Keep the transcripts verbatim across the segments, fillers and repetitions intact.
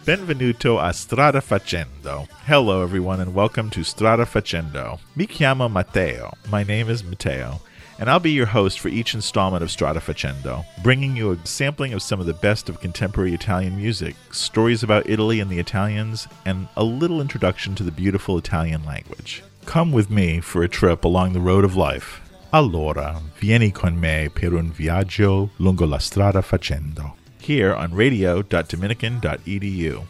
Benvenuto a Strada Facendo. Hello everyone and welcome to Strada Facendo. Mi chiamo Matteo. My name is Matteo, and I'll be your host for each installment of Strada Facendo, bringing you a sampling of some of the best of contemporary Italian music, stories about Italy and the Italians, and a little introduction to the beautiful Italian language. Come with me for a trip along the road of life. Allora, vieni con me per un viaggio lungo la strada facendo. Here on radio dot dominican dot e d u.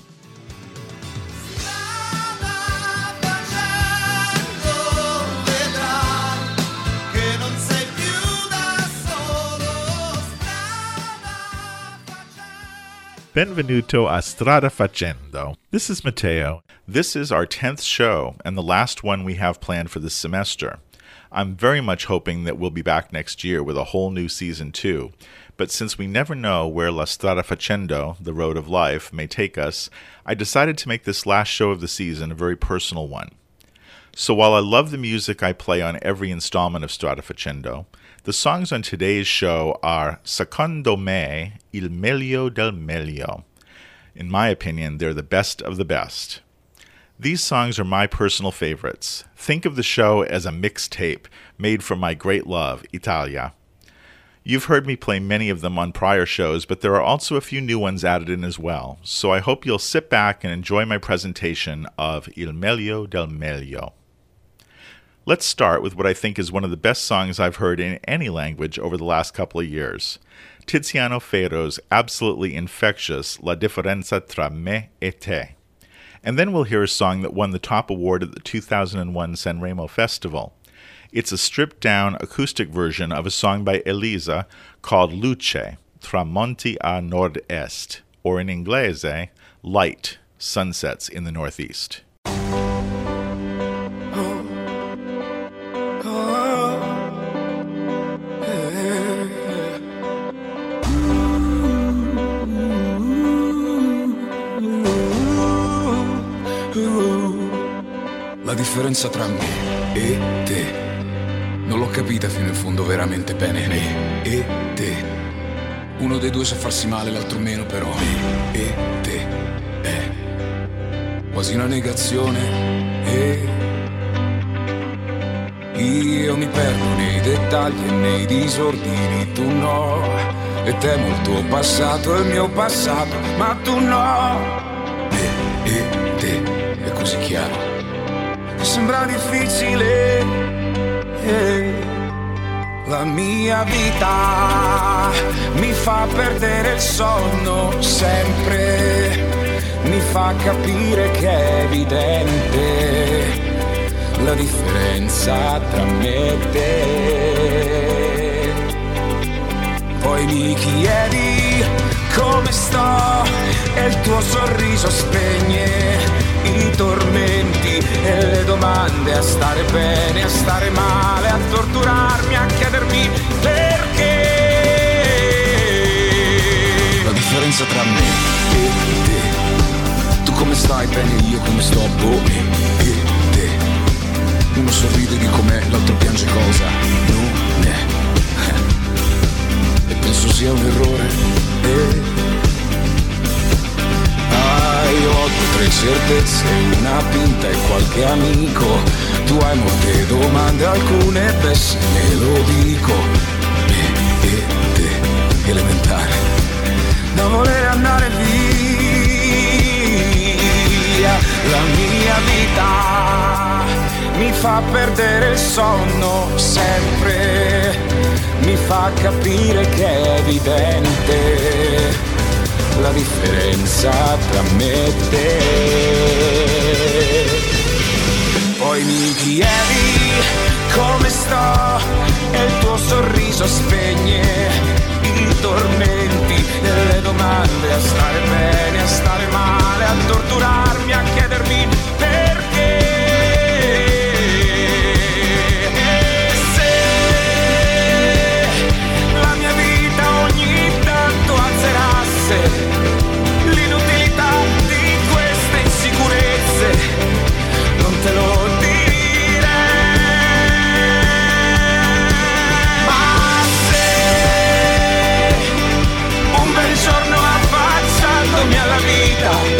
Benvenuto a Strada Facendo. This is Matteo. This is our tenth show and the last one we have planned for this semester. I'm very much hoping that we'll be back next year with a whole new season too. But since we never know where La Strada Facendo, the road of life, may take us, I decided to make this last show of the season a very personal one. So while I love the music I play on every installment of Strada Facendo, the songs on today's show are, secondo me, il meglio del meglio. In my opinion, they're the best of the best. These songs are my personal favorites. Think of the show as a mixtape made from my great love, Italia. You've heard me play many of them on prior shows, but there are also a few new ones added in as well, so I hope you'll sit back and enjoy my presentation of Il Meglio del Meglio. Let's start with what I think is one of the best songs I've heard in any language over the last couple of years. Tiziano Ferro's absolutely infectious La differenza tra me e te. And then we'll hear a song that won the top award at the two thousand one Sanremo Festival. It's a stripped-down acoustic version of a song by Elisa called Luce, Tramonti a Nord-Est, or in Inglese, Light, Sunsets in the Northeast. La differenza tra me e te non l'ho capita fino in fondo veramente bene. Me e te, uno dei due sa farsi male, l'altro meno, però me e te è quasi una negazione. E io mi perdo nei dettagli e nei disordini, tu no. E temo il tuo passato e il mio passato, ma tu no. Me e te è così chiaro, sembra difficile. La mia vita mi fa perdere il sonno sempre, mi fa capire che è evidente la differenza tra me e te. Poi mi chiedi come sto e il tuo sorriso spegne i tormenti e le domande, a stare bene, a stare male, a torturarmi, a chiedermi perché. La differenza tra me e te, tu come stai bene, io come sto, boh, me e te. Uno sorride di com'è, l'altro piange cosa non è, e penso sia un errore. E io ho due tre certezze, una pinta e qualche amico. Tu hai molte domande, alcune besse, me lo dico. Me e te, elementare, da voler andare via. La mia vita mi fa perdere il sonno sempre, mi fa capire che è evidente la differenza tra me e te. Poi mi chiedi come sto e il tuo sorriso spegne i tormenti e le domande, a stare bene, a stare male, a torturarmi, a chiedermi perché. E se la mia vita ogni tanto azzerasse l'inutilità di queste insicurezze, non te lo direi. Ma se un bel giorno affacciandomi alla vita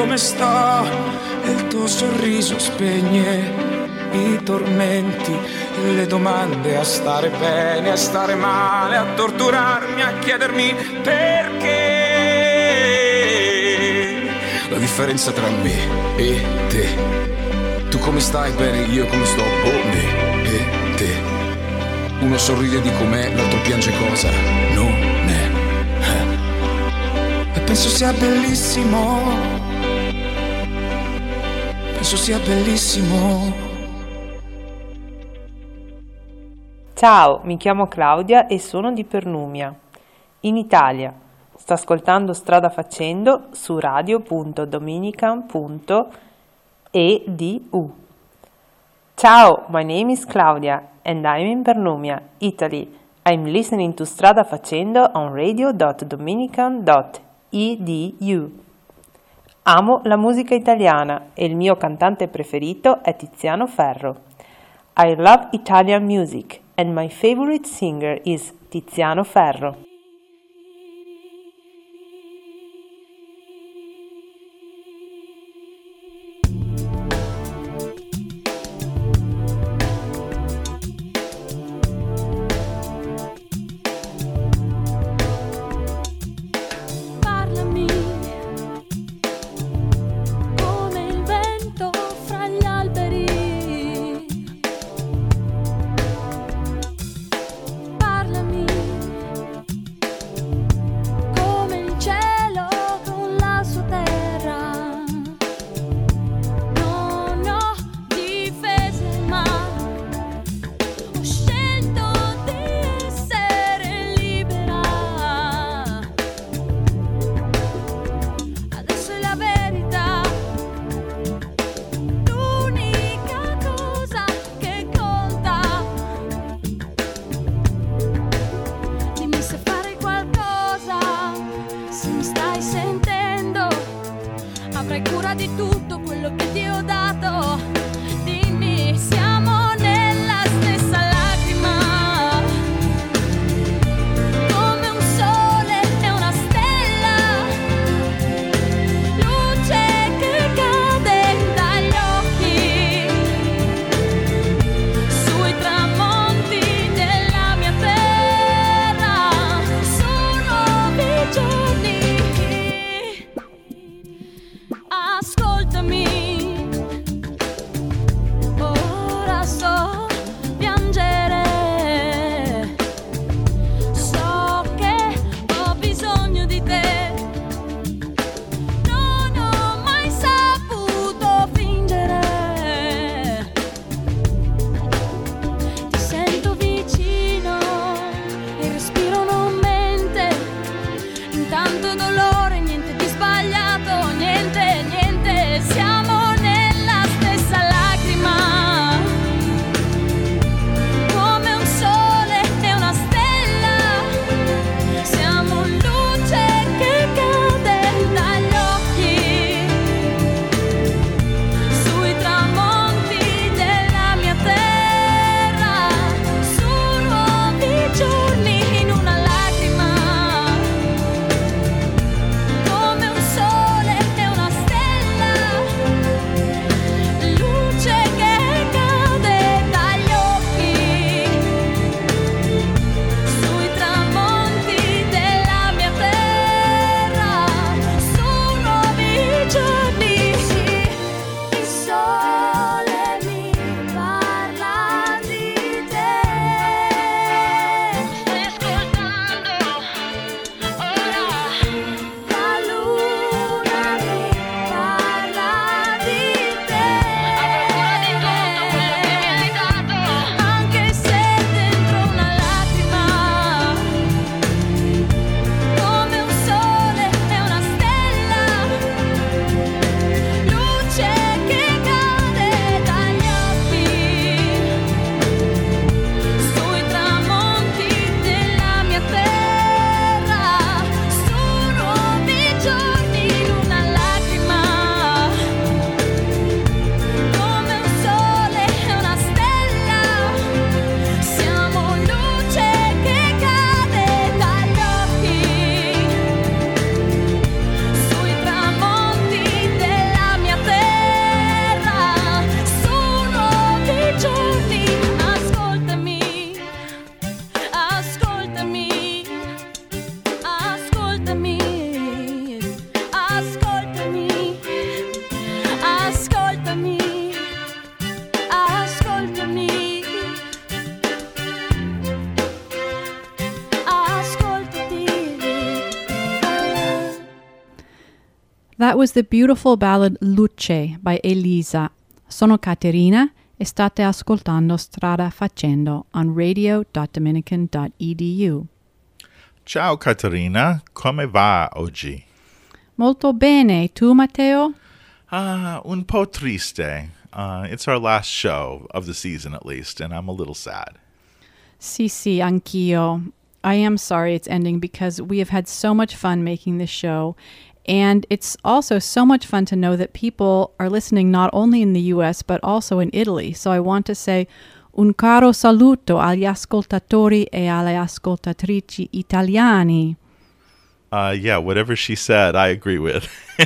come sto e il tuo sorriso spegne i tormenti e le domande, a stare bene, a stare male, a torturarmi, a chiedermi perché. La differenza tra me e te, tu come stai bene, io come sto, boh, me e te. Uno sorride di com'è, l'altro piange cosa non è. E penso sia bellissimo, penso sia bellissimo. Ciao, mi chiamo Claudia e sono di Pernumia, in Italia. Sto ascoltando Strada Facendo su radio punto dominican punto e d u. Ciao, my name is Claudia and I'm in Pernumia, Italy. I'm listening to Strada Facendo on radio punto dominican punto e d u. Amo la musica italiana e il mio cantante preferito è Tiziano Ferro. I love Italian music and my favorite singer is Tiziano Ferro. that was the beautiful ballad Luce by Elisa. Sono Caterina e state ascoltando Strada Facendo on radio dot dominican dot e d u. Ciao Caterina, come va oggi? Molto bene, tu Matteo? Ah, un po' triste. Uh, it's our last show of the season at least, and I'm a little sad. Sì, sì, anch'io. I am sorry it's ending because we have had so much fun making this show. And it's also so much fun to know that people are listening not only in the U S but also in Italy. So I want to say un caro saluto agli ascoltatori e alle ascoltatrici italiani. Uh, yeah, whatever she said, I agree with.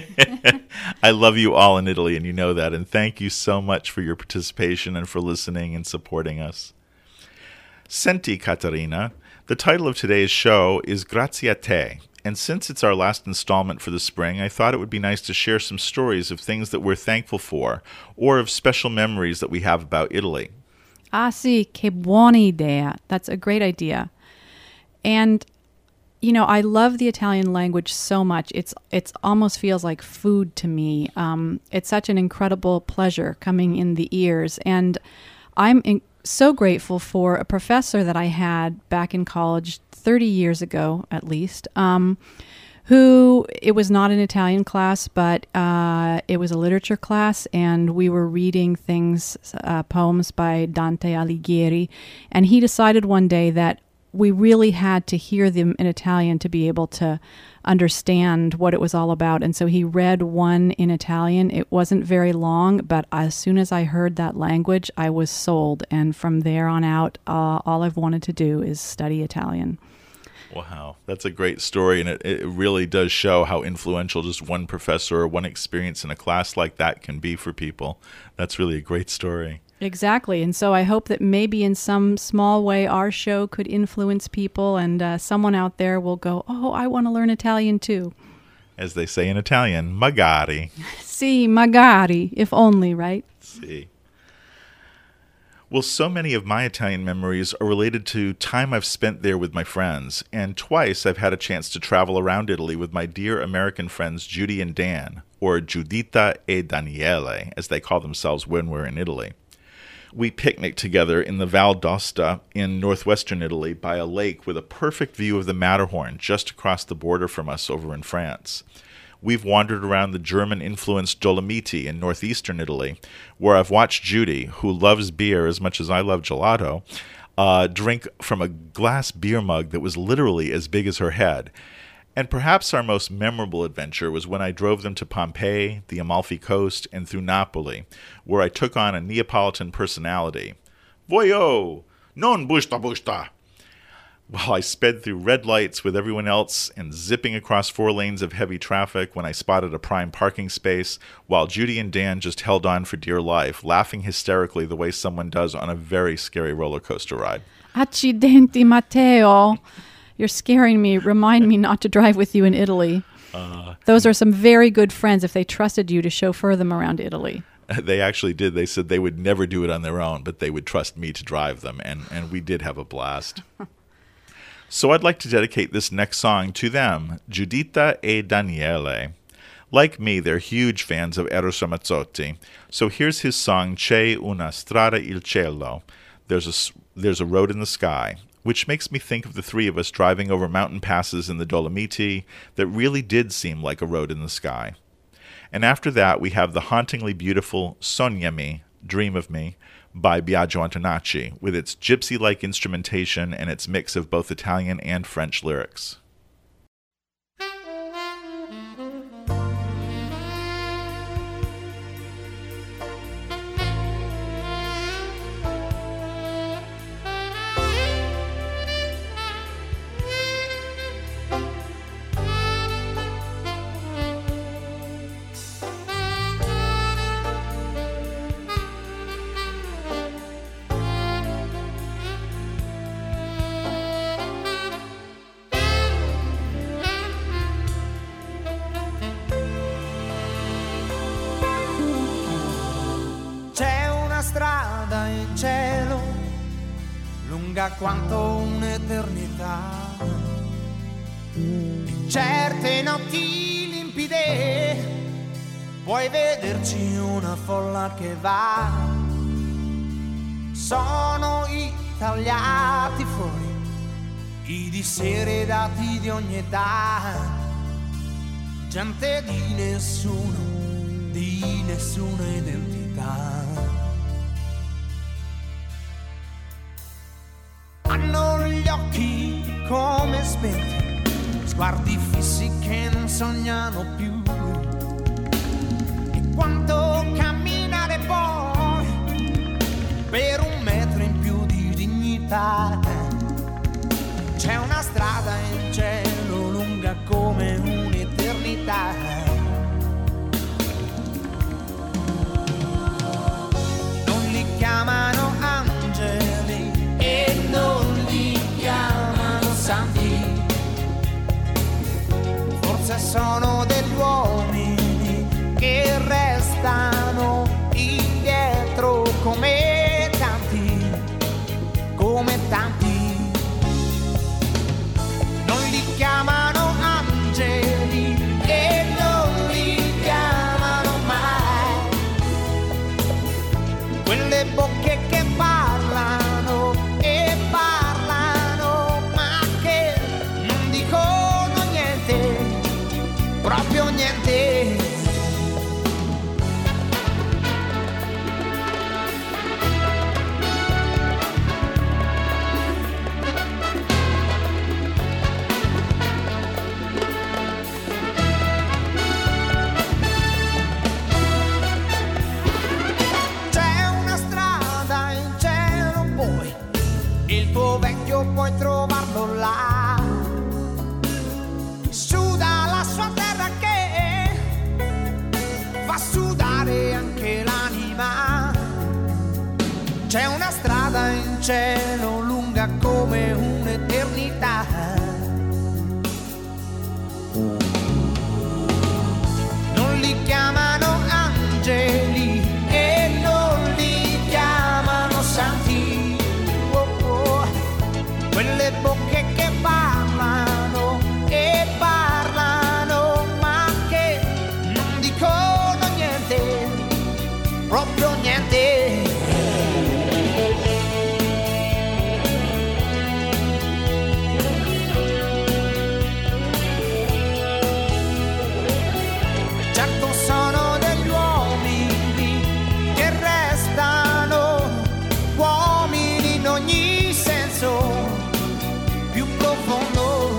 I love you all in Italy, and you know that. And thank you so much for your participation and for listening and supporting us. Senti, Caterina, the title of today's show is Grazie a te. And since it's our last installment for the spring, I thought it would be nice to share some stories of things that we're thankful for or of special memories that we have about Italy. Ah, sì, che buona idea. That's a great idea. And, you know, I love the Italian language so much. It's it's almost feels like food to me. Um, it's such an incredible pleasure coming in the ears. And I'm in- so grateful for a professor that I had back in college thirty years ago, at least, um, who, it was not an Italian class, but uh, it was a literature class, and we were reading things, uh, poems by Dante Alighieri, and he decided one day that we really had to hear them in Italian to be able to understand what it was all about. And so he read one in Italian. It wasn't very long, but as soon as I heard that language, I was sold. And from there on out, uh, all I've wanted to do is study Italian. Wow, that's a great story, and it, it really does show how influential just one professor or one experience in a class like that can be for people. That's really a great story. Exactly. And so I hope that maybe in some small way our show could influence people, and uh, someone out there will go, oh, I want to learn Italian too. As they say in Italian, magari. Sì, magari, if only, right? Sì. Well, so many of my Italian memories are related to time I've spent there with my friends, and twice I've had a chance to travel around Italy with my dear American friends Judy and Dan, or Giuditta e Daniele, as they call themselves when we're in Italy. We picnicked together in the Val d'Aosta in northwestern Italy by a lake with a perfect view of the Matterhorn just across the border from us over in France. We've wandered around the German-influenced Dolomiti in northeastern Italy, where I've watched Judy, who loves beer as much as I love gelato, uh, drink from a glass beer mug that was literally as big as her head. And perhaps our most memorable adventure was when I drove them to Pompeii, the Amalfi Coast, and through Napoli, where I took on a Neapolitan personality. Voglio, non busta busta! While I sped through red lights with everyone else and zipping across four lanes of heavy traffic when I spotted a prime parking space, while Judy and Dan just held on for dear life, laughing hysterically the way someone does on a very scary roller coaster ride. Accidenti, Matteo. You're scaring me. Remind me not to drive with you in Italy. Uh, Those are some very good friends if they trusted you to chauffeur them around Italy. They actually did. They said they would never do it on their own, but they would trust me to drive them, and, and we did have a blast. So I'd like to dedicate this next song to them, Giuditta e Daniele. Like me, they're huge fans of Eros Ramazzotti. So here's his song, C'è una strada il cielo. There's a, there's a road in the sky, which makes me think of the three of us driving over mountain passes in the Dolomiti that really did seem like a road in the sky. And after that, we have the hauntingly beautiful Sognami, Dream of Me, by Biagio Antonacci, with its gypsy-like instrumentation and its mix of both Italian and French lyrics. strada in cielo, lunga quanto un'eternità. In certe notti limpide puoi vederci una folla che va, sono i tagliati fuori, i diseredati di ogni età, gente di nessuno, di nessuna identità. Hanno gli occhi come spenti, sguardi fissi che non sognano più. E quanto camminare poi per un metro in più di dignità. C'è una strada in cielo lunga come un'eternità. Non li chiamano angeli e non li chiamano santi, forse sono degli uomini che restano indietro come tanti, come tanti. Non li chiamano angeli e non li chiamano mai quelle bocche che parlano e parlano ma che non dicono niente, proprio niente. Puoi trovarlo là, suda la sua terra che fa sudare anche l'anima. C'è una strada in cielo lunga come un'eternità. Non li chiamano angeli e non li chiamano santi, quelle bocche che parlano e parlano ma che non dicono niente, proprio niente. Certo sono degli uomini che restano uomini in ogni senso più profondo.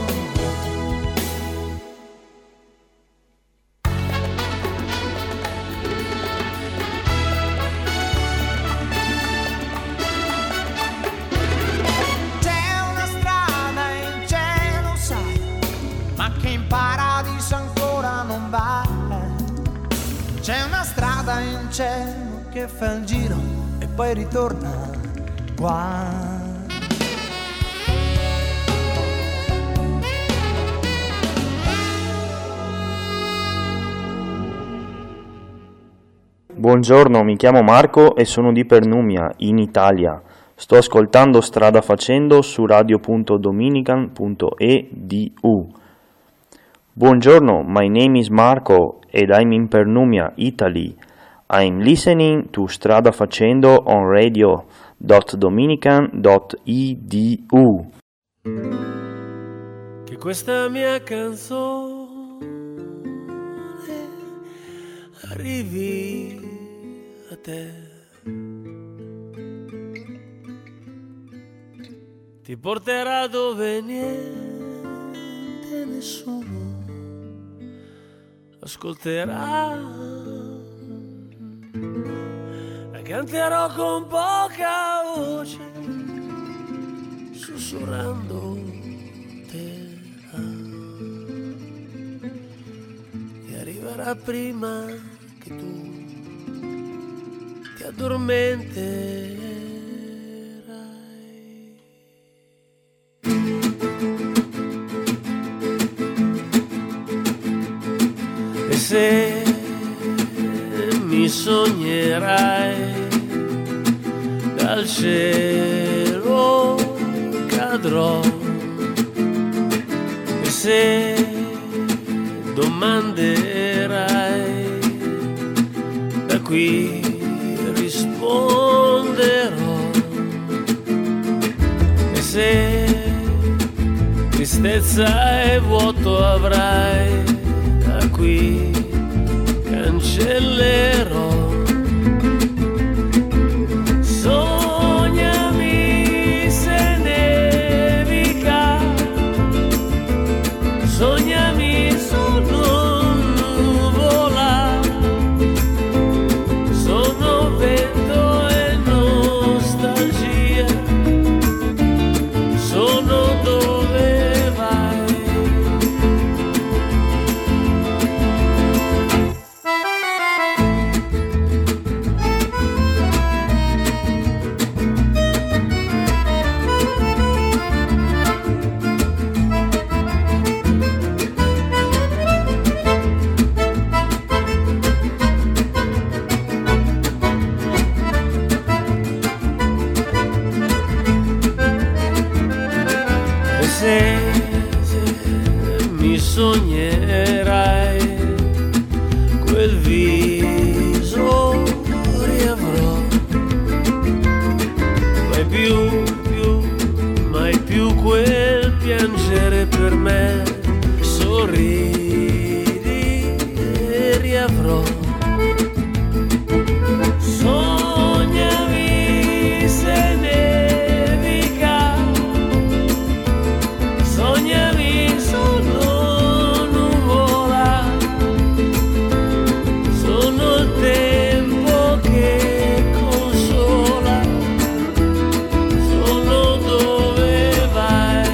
C'è una strada in cielo, sai, ma che in paradiso ancora non va. C'è una strada in cielo che fa il giro e poi ritorna qua. Buongiorno, mi chiamo Marco e sono di Pernumia, in Italia. Sto ascoltando Strada Facendo su radio punto dominican punto e d u. Buongiorno, my name is Marco and I'm in Pernumia, Italy. I'm listening to Strada Facendo on radio dot dominican dot e d u. Che questa mia canzone arrivi a te, ti porterà dove niente, nessuno ascolterà, la canterò con poca voce, sussurrando te, e arriverà prima che tu ti addormenterai. E se mi sognerai, dal cielo cadrò. E se domanderai qui risponderò. E se tristezza e vuoto avrai, da qui cancellerò. Sognami se nevica, sognami sono nuvola, sono vento e nostalgia, sono dove vai. Se, se mi sognerai, quel viso riavrò, mai più, più, mai più quel piangere per me, sorridi e riavrò. Sognami se nevica, sognami sono nuvola, sono il tempo che consola, sono dove vai.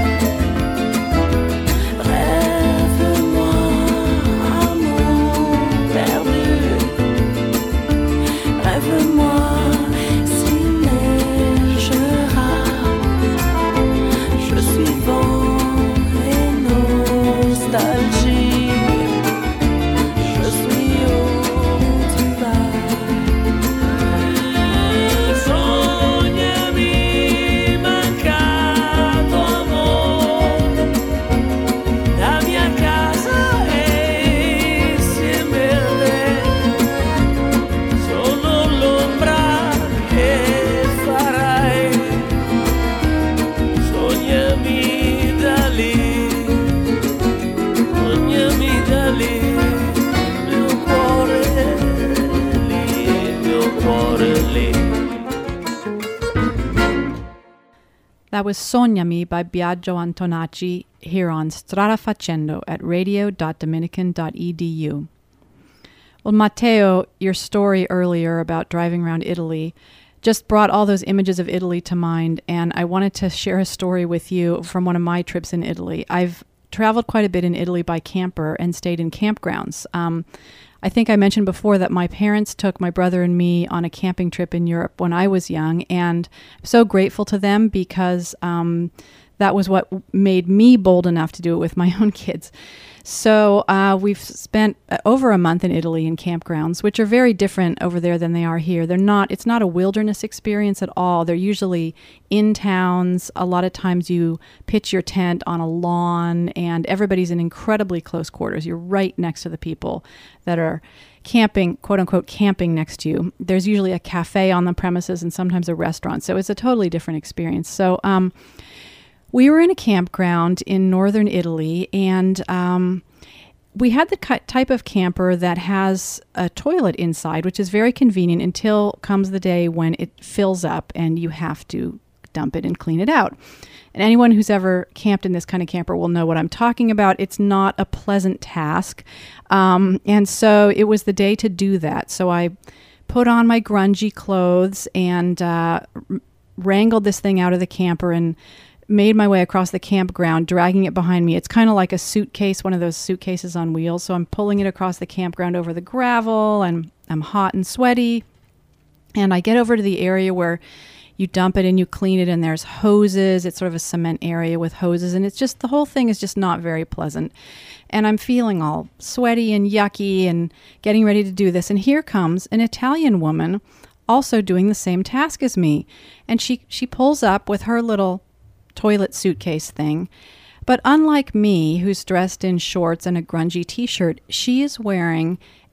Rêve-moi, amour perdu, rêve-moi s'il neigera, je suis vent et nostalgie, je suis où tu vas. Sognami mancato amore, la mia casa è insieme a te, sono l'ombra che farai. Sognami da lì, sognami da lì, mio cuore lì, mio cuore lì. That was Sognami by Biagio Antonacci here on Strada Facendo at radio dot dominican dot e d u. Well, Matteo, your story earlier about driving around Italy just brought all those images of Italy to mind, and I wanted to share a story with you from one of my trips in Italy. I've traveled quite a bit in Italy by camper and stayed in campgrounds. Um, I think I mentioned before that my parents took my brother and me on a camping trip in Europe when I was young, and I'm so grateful to them because um, that was what made me bold enough to do it with my own kids. So uh, we've spent over a month in Italy in campgrounds, which are very different over there than they are here. They're not, it's not a wilderness experience at all. They're usually in towns. A lot of times you pitch your tent on a lawn and everybody's in incredibly close quarters. You're right next to the people that are camping, quote unquote, camping next to you. There's usually a cafe on the premises and sometimes a restaurant. So it's a totally different experience. So, um, we were in a campground in northern Italy, and um, we had the type of camper that has a toilet inside, which is very convenient until comes the day when it fills up and you have to dump it and clean it out. And anyone who's ever camped in this kind of camper will know what I'm talking about. It's not a pleasant task. Um, and so it was the day to do that. So I put on my grungy clothes and uh, wrangled this thing out of the camper and made my way across the campground, dragging it behind me. It's kind of like a suitcase, one of those suitcases on wheels. So I'm pulling it across the campground over the gravel, and I'm hot and sweaty. And I get over to the area where you dump it and you clean it, and there's hoses. It's sort of a cement area with hoses, and it's just, the whole thing is just not very pleasant. And I'm feeling all sweaty and yucky and getting ready to do this. And here comes an Italian woman also doing the same task as me. And she, she pulls up with her little toilet suitcase thing. But unlike me, who's dressed in shorts and a grungy t-shirt, she is wearing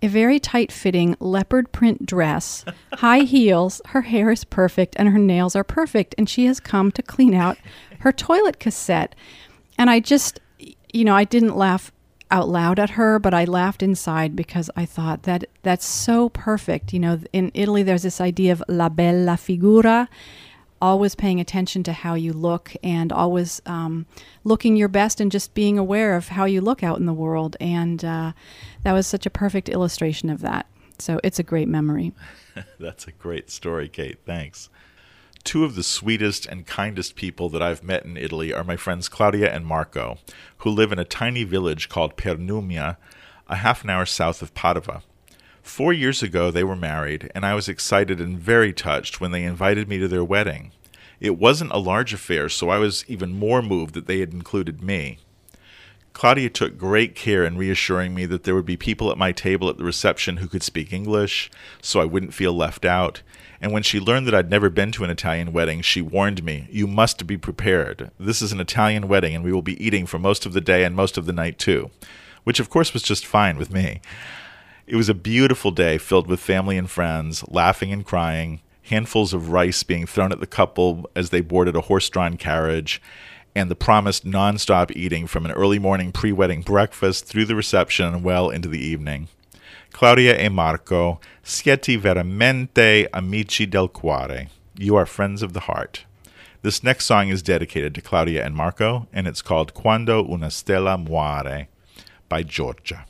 a very tight-fitting leopard print dress, high heels, her hair is perfect, and her nails are perfect, and she has come to clean out her toilet cassette. And I just, you know, I didn't laugh out loud at her, but I laughed inside because I thought that that's so perfect. You know, in Italy, there's this idea of la bella figura, always paying attention to how you look and always um, looking your best and just being aware of how you look out in the world. And uh, that was such a perfect illustration of that. So it's a great memory. That's a great story, Kate. Thanks. Two of the sweetest and kindest people that I've met in Italy are my friends Claudia and Marco, who live in a tiny village called Pernumia, a half an hour south of Padova. Four years ago, they were married, and I was excited and very touched when they invited me to their wedding. It wasn't a large affair, so I was even more moved that they had included me. Claudia took great care in reassuring me that there would be people at my table at the reception who could speak English, so I wouldn't feel left out. And when she learned that I'd never been to an Italian wedding, she warned me, "You must be prepared. This is an Italian wedding, and we will be eating for most of the day and most of the night, too." Which, of course, was just fine with me. It was a beautiful day filled with family and friends, laughing and crying, handfuls of rice being thrown at the couple as they boarded a horse-drawn carriage, and the promised non-stop eating from an early morning pre-wedding breakfast through the reception and well into the evening. Claudia e Marco, siete veramente amici del cuore. You are friends of the heart. This next song is dedicated to Claudia and Marco, and it's called Quando una stella muore by Giorgia.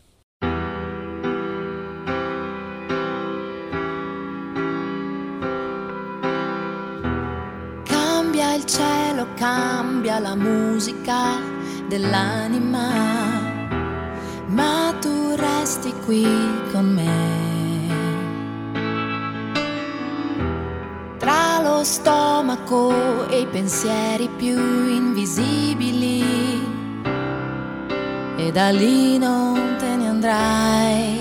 Cambia il cielo, cambia la musica dell'anima, ma tu resti qui con me. Tra lo stomaco e i pensieri più invisibili, e da lì non te ne andrai.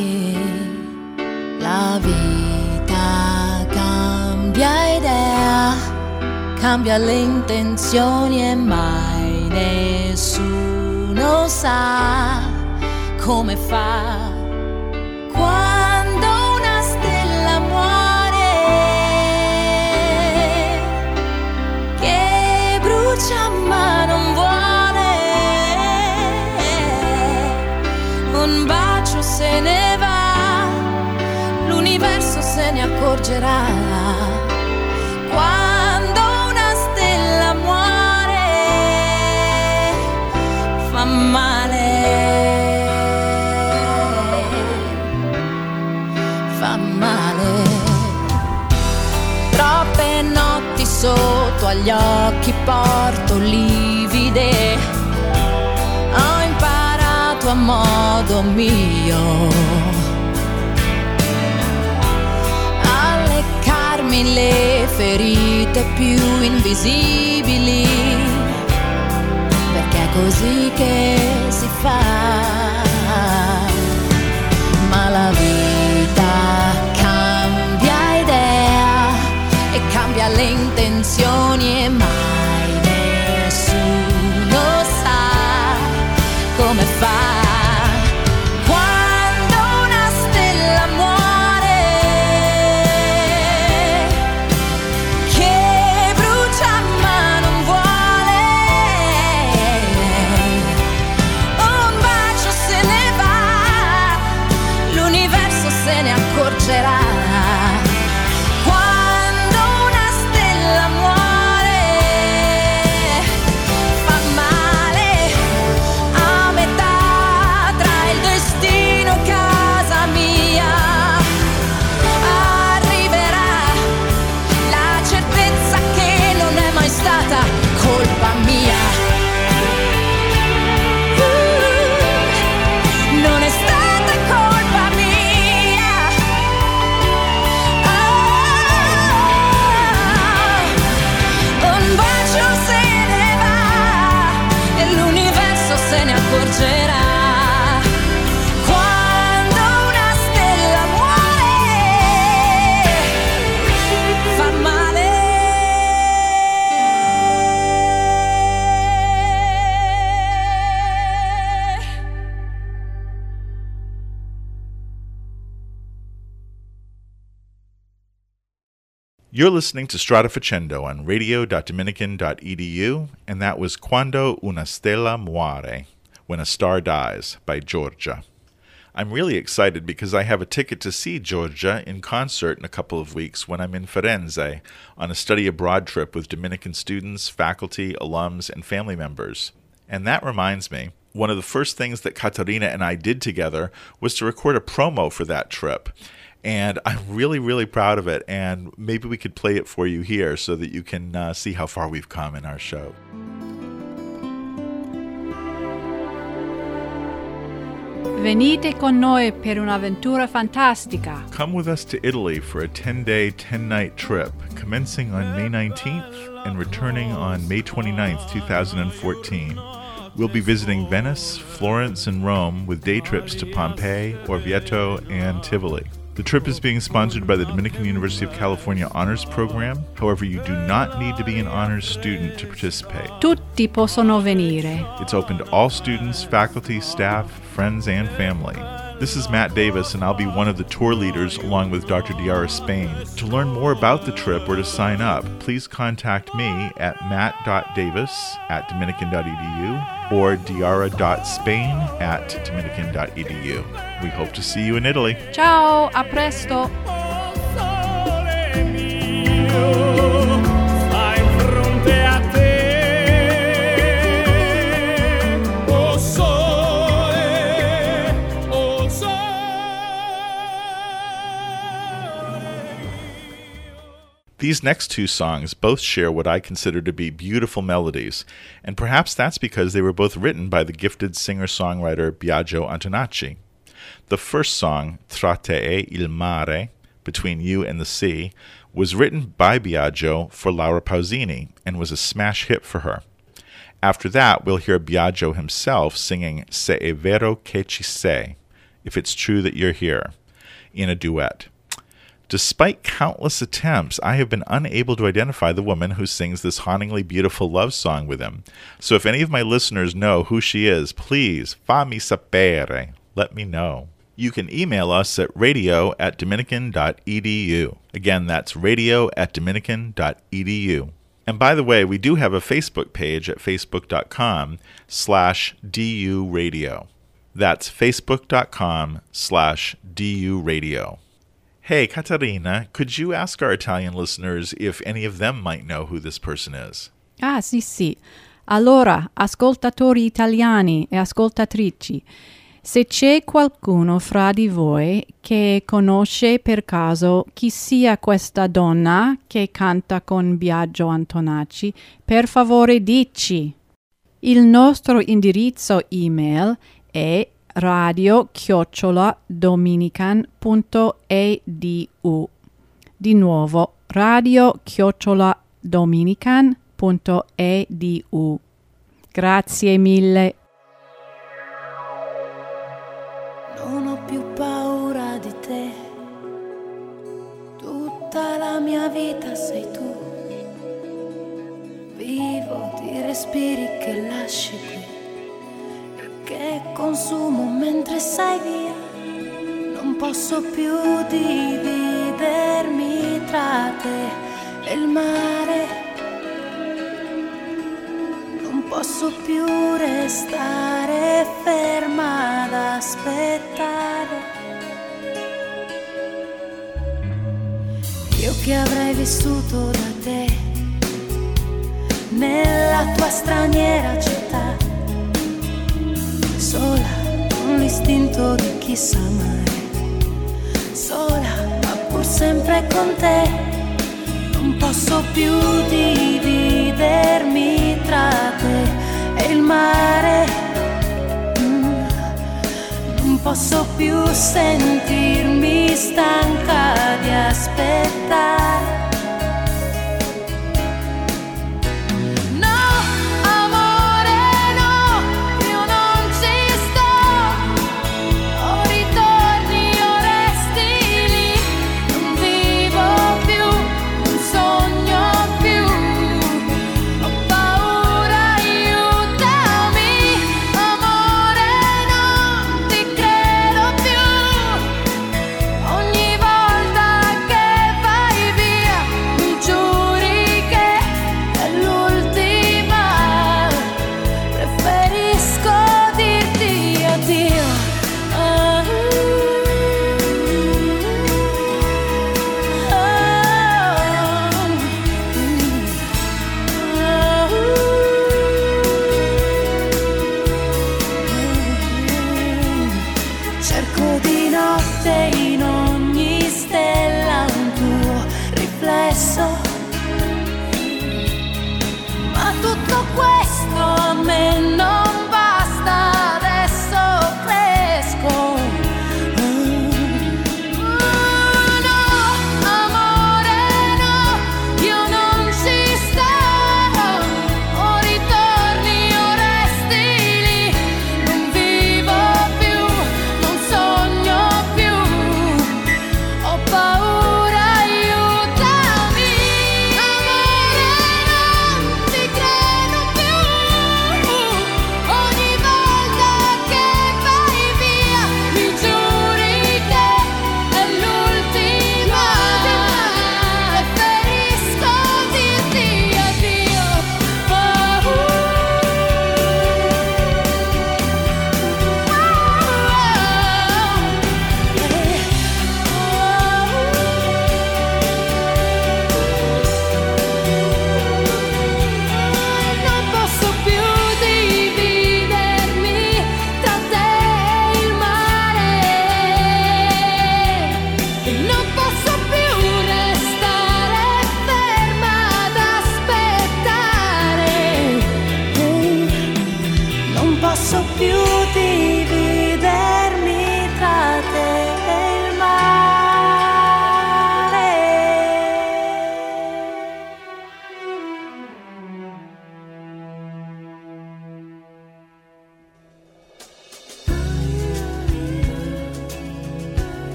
La vita cambia idea, cambia le intenzioni e mai nessuno sa come fa quando una stella muore, che brucia ma non vuole. Un bacio se ne va, l'universo se ne accorgerà. Quando una stella muore, fa male, fa male. Troppe notti sotto agli occhi porto livide, ho imparato a modo mio le ferite più invisibili, perché è così che si fa. Ma la vita cambia idea e cambia le intenzioni e mai nessuno sa come fa. You're listening to Strada Facendo on radio dot dominican dot e d u, and that was Quando una stella muore, When a Star Dies, by Giorgia. I'm really excited because I have a ticket to see Giorgia in concert in a couple of weeks when I'm in Firenze on a study abroad trip with Dominican students, faculty, alums, and family members. And that reminds me, one of the first things that Caterina and I did together was to record a promo for that trip. And I'm really, really proud of it, and maybe we could play it for you here so that you can uh, see how far we've come in our show. Venite con noi per un'avventura fantastica. Come with us to Italy for a ten-day, ten-night trip, commencing on May nineteenth and returning on May twenty-ninth, twenty fourteen. We'll be visiting Venice, Florence, and Rome with day trips to Pompeii, Orvieto, and Tivoli. The trip is being sponsored by the Dominican University of California Honors Program. However, you do not need to be an honors student to participate. Tutti possono venire. It's open to all students, faculty, staff, friends, and family. This is Matt Davis, and I'll be one of the tour leaders along with Doctor Diarra Spain. To learn more about the trip or to sign up, please contact me at matt dot davis at dominican dot e d u or diarra dot spain at dominican dot e d u. We hope to see you in Italy. Ciao, a presto. These next two songs both share what I consider to be beautiful melodies, and perhaps that's because they were both written by the gifted singer-songwriter Biagio Antonacci. The first song, Tra te e il mare, Between You and the Sea, was written by Biagio for Laura Pausini and was a smash hit for her. After that, we'll hear Biagio himself singing Se è vero che ci sei, If It's True That You're Here, in a duet. Despite countless attempts, I have been unable to identify the woman who sings this hauntingly beautiful love song with him. So if any of my listeners know who she is, please, fammi sapere, let me know. You can email us at radio at dominican dot e d u. Again, that's radio at dominican dot e d u. And by the way, we do have a Facebook page at facebook.com slash du radio. That's facebook.com slash du radio. Hey, Caterina, could you ask our Italian listeners if any of them might know who this person is? Ah, sì, sì. Allora, ascoltatori italiani e ascoltatrici, se c'è qualcuno fra di voi che conosce per caso chi sia questa donna che canta con Biagio Antonacci, per favore dici. Il nostro indirizzo email è radio chiocciola dominican punto e d u. Di nuovo, radio chiocciola dominican punto e d u. Grazie mille. Non ho più paura di te, tutta la mia vita sei tu. Vivo di respiri che lasci qui, che consumo mentre sei via. Non posso più dividermi tra te e il mare. Non posso più restare ferma ad aspettare. Io che avrei vissuto da te nella tua straniera città, sola, con l'istinto di chi sa amare, sola, ma pur sempre con te. Non posso più dividermi tra te e il mare. Mm. Non posso più sentirmi stanca di aspettare.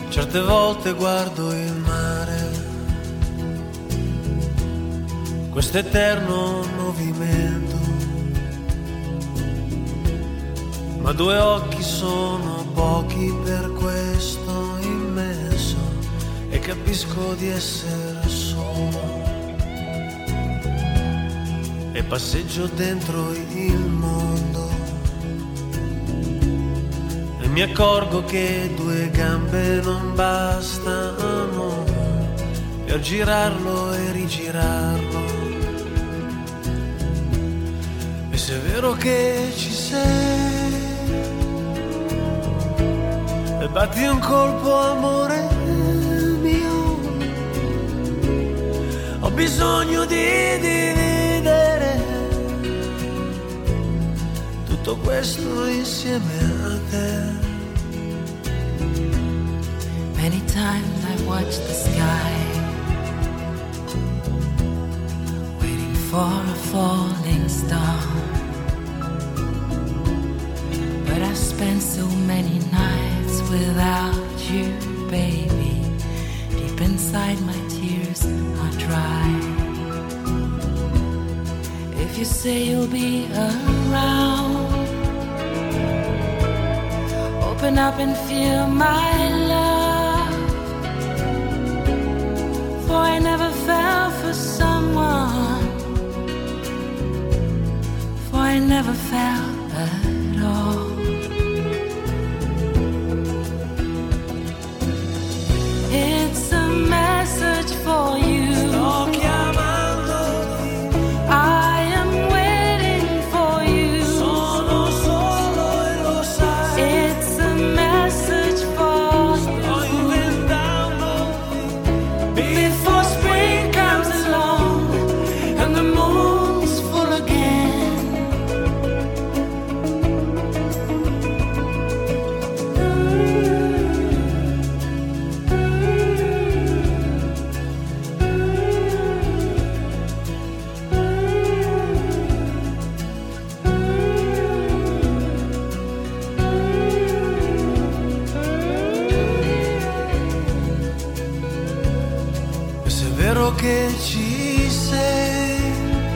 Certe volte guardo il mare, questo eterno movimento, ma due occhi sono pochi per questo immenso, e capisco di essere solo, e passeggio dentro il mondo, e mi accorgo che due gambe non bastano per girarlo e rigirarlo. E se è vero che ci sei, e batti un colpo, amore mio, ho bisogno di dividere tutto questo insieme a te. Many times I've watched the sky, waiting for a falling star, but I've spent so many nights without you, baby. Deep inside my tears are dry. If you say you'll be around, open up and feel my love. For I never fell for someone, for I never fell at all. It's a message for you. Sto chiamandoti, I am waiting for you. sono solo e lo sai. It's a message for you. Sto inventandoti, Before spring comes along and the moon's full again. e se è vero che ci sei,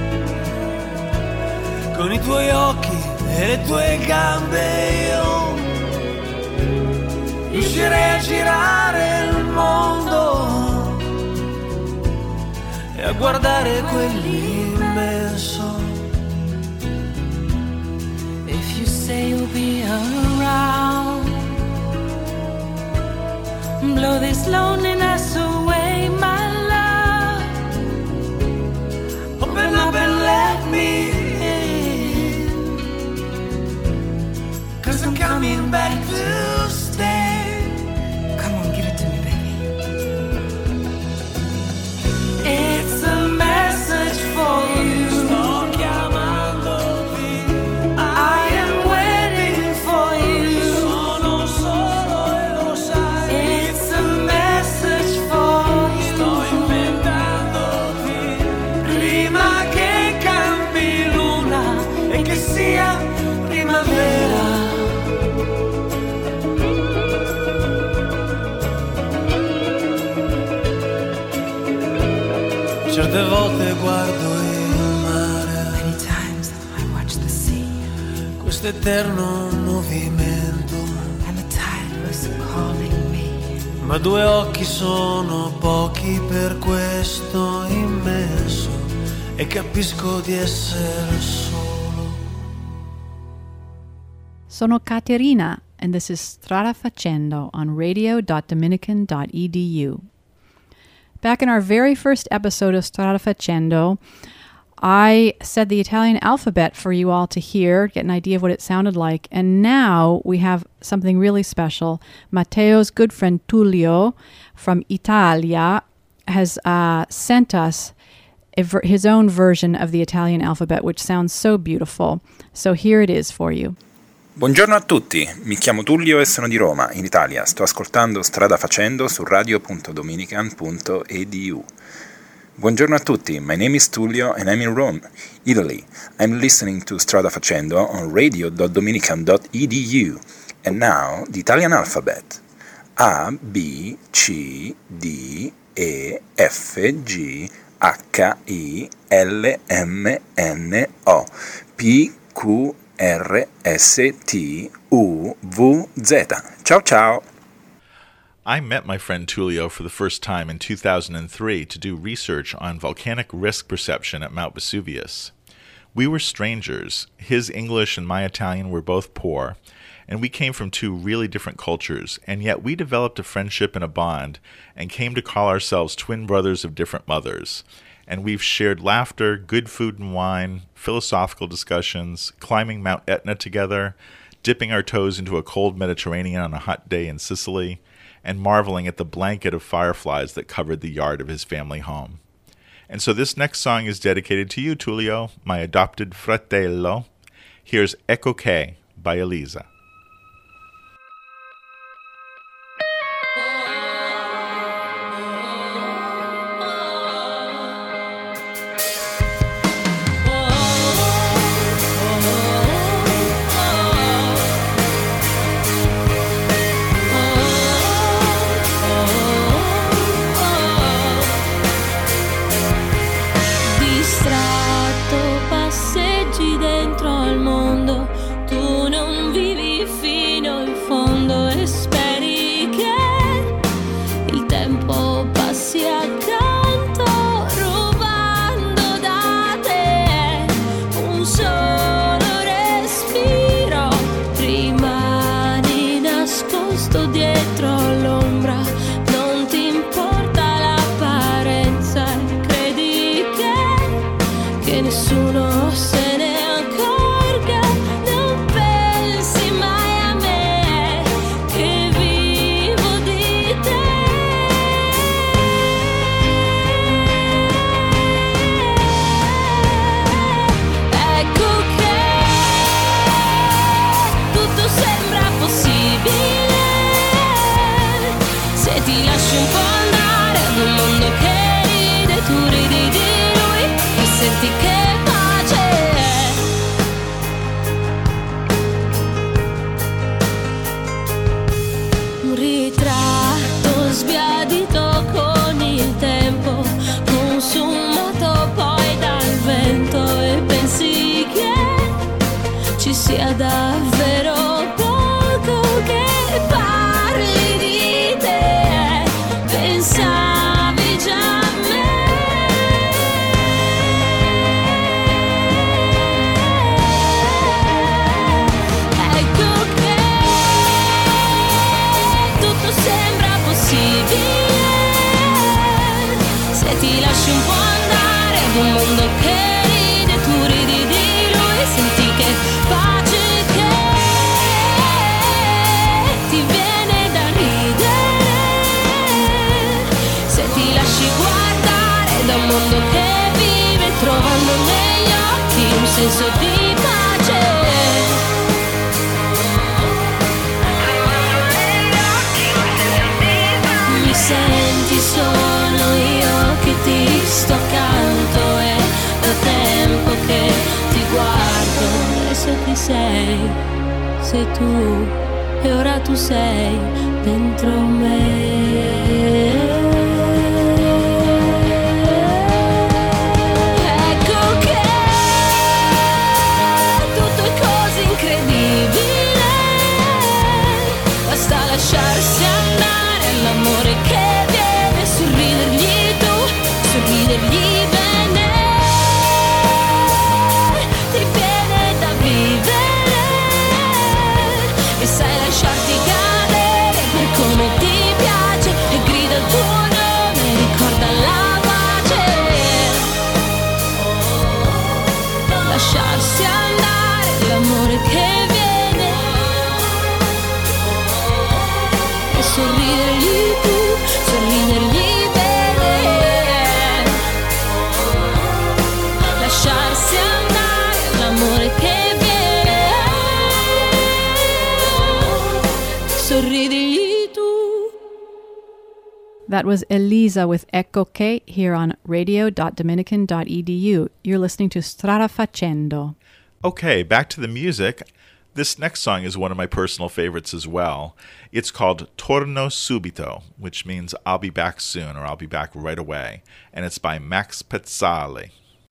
con i tuoi occhi e le tue gambe io riuscirei a girare il mondo e a guardare quell'immenso. If you say you'll be around, blow this loneliness away, my love. Open up and let me in, 'cause I'm coming back to stay. Come on, give it to me, baby. It's a message for you. Sto chiamandoti, I am waiting for you. sono solo e lo sai. It's a message for you. Sto inventandoti, prima che cambi luna e che sia primavera. Certe volte guardo il mare, Many times I watch the sea questo eterno movimento, and the tide was calling me. ma due occhi sono pochi per questo immenso, e capisco di essere solo. Sono Caterina, and this is Strada Facendo on radio dot dominican dot e d u. Back in our very first episode of Strada Facendo, I said the Italian alphabet for you all to hear, get an idea of what it sounded like. And now we have something really special. Matteo's good friend Tullio from Italia has uh, sent us a ver- his own version of the Italian alphabet, which sounds so beautiful. So here it is for you. Buongiorno a tutti, mi chiamo Tullio e sono di Roma, in Italia. Sto ascoltando Strada Facendo su radio dot dominican dot e d u. Buongiorno a tutti, my name is Tullio and I'm in Rome, Italy. I'm listening to Strada Facendo on radio dot dominican dot e d u. And now, the Italian alphabet. A, B, C, D, E, F, G, H, I, L, M, N, O, P, Q, R, S, T, U, V, Z. Ciao ciao! I met my friend Tullio for the first time in two thousand three to do research on volcanic risk perception at Mount Vesuvius. We were strangers. His English and my Italian were both poor, and we came from two really different cultures, and yet we developed a friendship and a bond and came to call ourselves twin brothers of different mothers. And we've shared laughter, good food and wine, philosophical discussions, climbing Mount Etna together, dipping our toes into a cold Mediterranean on a hot day in Sicily, and marveling at the blanket of fireflies that covered the yard of his family home. And so this next song is dedicated to you, Tullio, my adopted fratello. Here's Ecco Che by Elisa. Sei tu e ora tu sei dentro me. Ecco che tutto è così incredibile, basta lasciarsi andare all'amore che viene, sorridergli tu, sorridergli bene, ti viene da vivere. E sai lasciarti cadere per come ti piace e grida il tuo nome, ricorda la pace. Lasciarsi andare, l'amore che viene, e sorridergli tu, sorridergli bene. Lasciarsi andare, l'amore che viene. That was Elisa with Ecco Che here on radio dot dominican dot e d u. You're listening to Strada Facendo. Okay, back to the music. This next song is one of my personal favorites as well. It's called Torno Subito, which means I'll be back soon or I'll be back right away. And it's by Max Pezzali.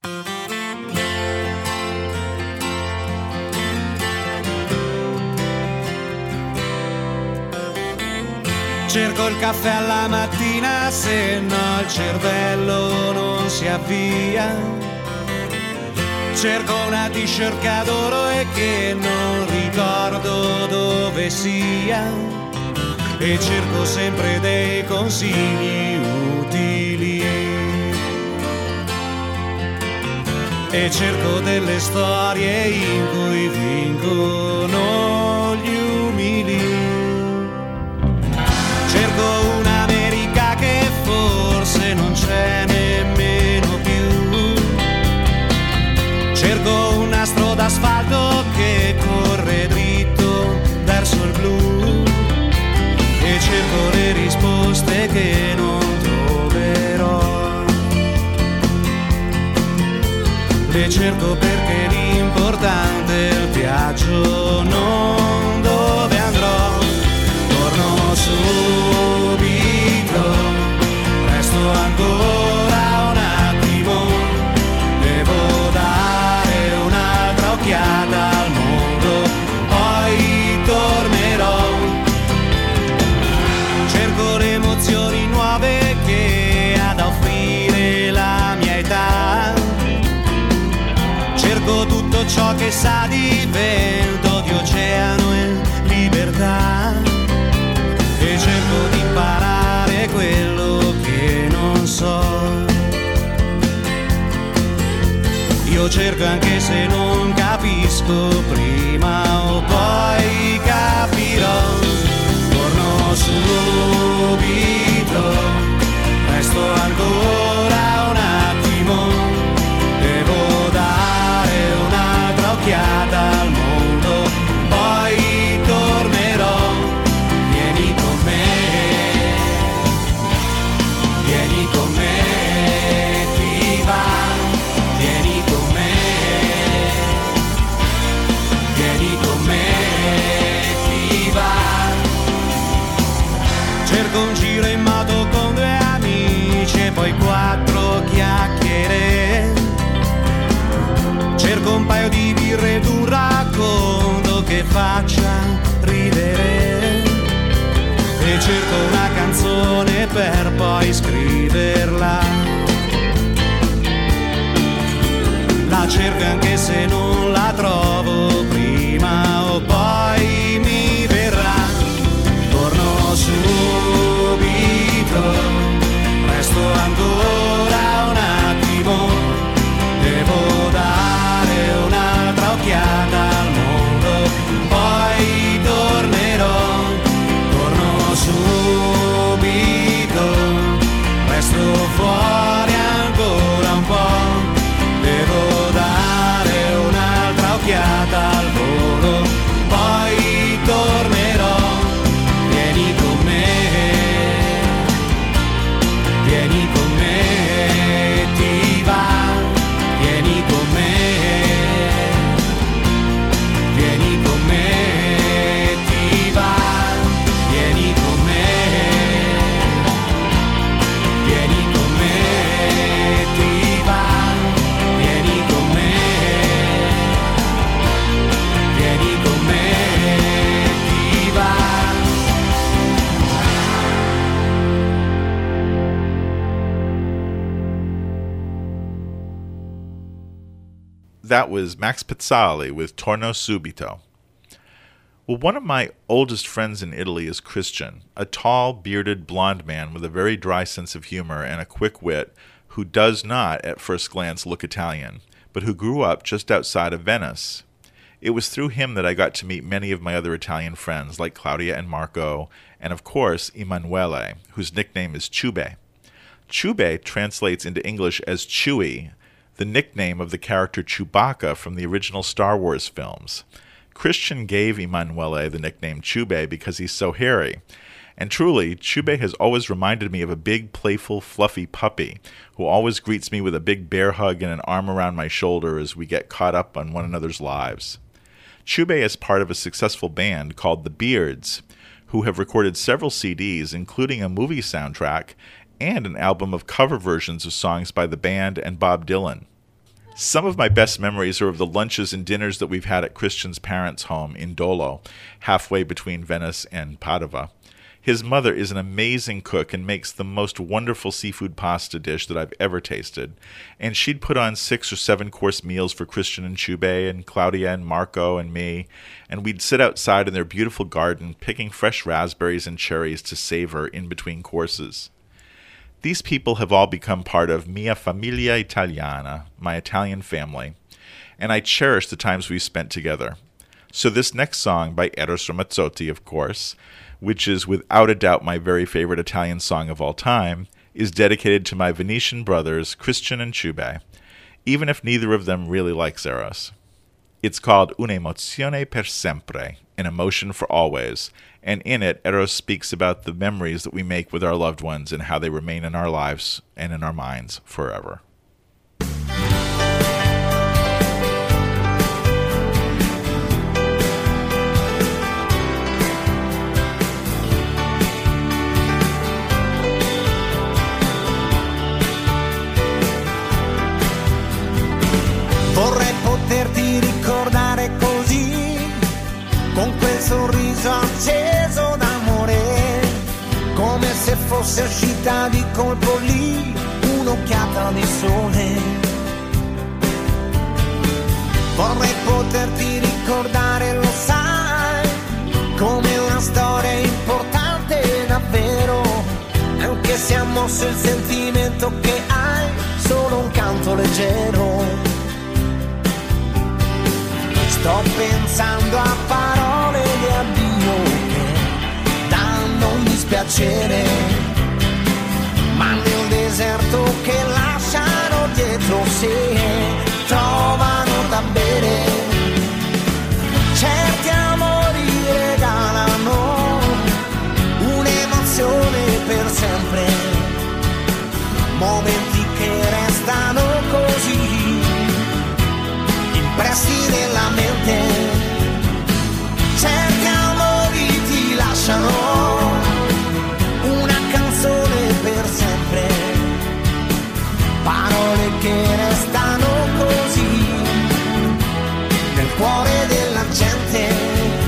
Cerco il caffè alla mattina, se no il cervello non si avvia. Cerco una t-shirt che adoro e che non ricordo dove sia. E cerco sempre dei consigli utili. E cerco delle storie in cui vincono gli umili. Cerco un'America che forse non c'è nemmeno più. Cerco un nastro d'asfalto che corre dritto verso il blu. E cerco le risposte che non troverò. Le cerco perché l'importante è il viaggio, non dove andrò. Torno subito, resto ancora un attimo, devo dare un'altra occhiata al mondo, poi tornerò. Cerco le emozioni nuove che ha da offrire la mia età. Cerco tutto ciò che sa di vento, di oceano e libertà. E cerco di imparare quello che non so. Io cerco anche se non capisco, prima o poi capirò. Torno subito, resto ancora un attimo, devo dare un'altra occhiata al mondo, poi tornerò. Vieni con me, vieni con me, ti va. Vieni con me, vieni con me, ti va. Cerco un giro in moto con due amici e poi quattro chiacchiere. Cerco un paio di birre ed un racconto che faccia ridere. E cerco una canzone per poi scriverla. La cerco anche se non la trovo, prima o poi mi verrà. Torno subito, resto ancora un attimo, devo dare un'altra occhiata al mondo, poi tornerò. Torno subito, resto fuori ancora un po', devo dare un'altra occhiata al volo, poi tornerò. Vieni con me, vieni con me, ti va. Vieni con me, vieni con me, ti va. Vieni con me, vieni con me, ti va. Vieni con me, vieni con me, ti va. That was Max Pezzali with Torno Subito. Well, one of my oldest friends in Italy is Christian, a tall, bearded, blonde man with a very dry sense of humor and a quick wit who does not, at first glance, look Italian, but who grew up just outside of Venice. It was through him that I got to meet many of my other Italian friends, like Claudia and Marco, and of course, Emanuele, whose nickname is Ciube. Ciube translates into English as Chewie, the nickname of the character Chewbacca from the original Star Wars films. Christian gave Emanuele the nickname Ciube because he's so hairy. And truly, Ciube has always reminded me of a big, playful, fluffy puppy who always greets me with a big bear hug and an arm around my shoulder as we get caught up on one another's lives. Chube is part of a successful band called The Beards, who have recorded several C Ds, including a movie soundtrack and an album of cover versions of songs by the band and Bob Dylan. Some of my best memories are of the lunches and dinners that we've had at Christian's parents' home in Dolo, halfway between Venice and Padova. His mother is an amazing cook and makes the most wonderful seafood pasta dish that I've ever tasted. And she'd put on six or seven course meals for Christian and Chube and Claudia and Marco and me. And we'd sit outside in their beautiful garden picking fresh raspberries and cherries to savor in between courses. These people have all become part of Mia Famiglia Italiana, my Italian family, and I cherish the times we've spent together. So this next song by Eros Ramazzotti, of course, which is without a doubt my very favorite Italian song of all time, is dedicated to my Venetian brothers, Christian and Chube, even if neither of them really likes Eros. It's called Un'emozione per sempre, an emotion for always, and in it, Eros speaks about the memories that we make with our loved ones and how they remain in our lives and in our minds forever. Vorrei poterti ricordare così, con quel sorriso acceso d'amore, come se fosse uscita di colpo lì un'occhiata di sole. Vorrei poterti ricordare, lo sai, come una storia importante davvero, anche se ha mosso il sentimento che hai, solo un canto leggero. Sto pensando a parole di addio che danno un dispiacere, ma nel deserto che lasciano dietro sé trovano da bere. Certi amori regalano un'emozione per sempre, momenti che restano così impressi nella mente. Certi amori ti lasciano una canzone per sempre, parole che restano così nel cuore della gente.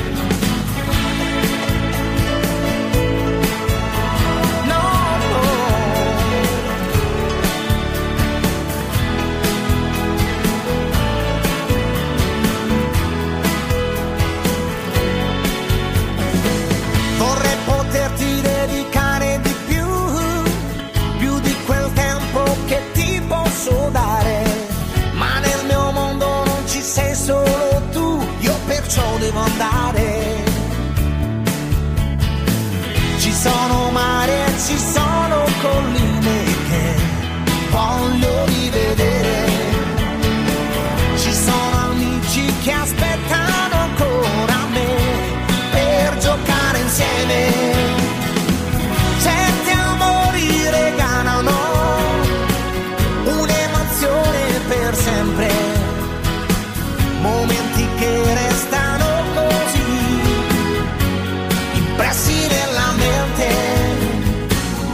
Devo andare. Ci sono mari e ci sono colline che voglio rivedere. Ci sono amici che aspettano ancora me per giocare insieme. Certi amori regalano un'emozione per sempre, momenti che restano impressi nella mente.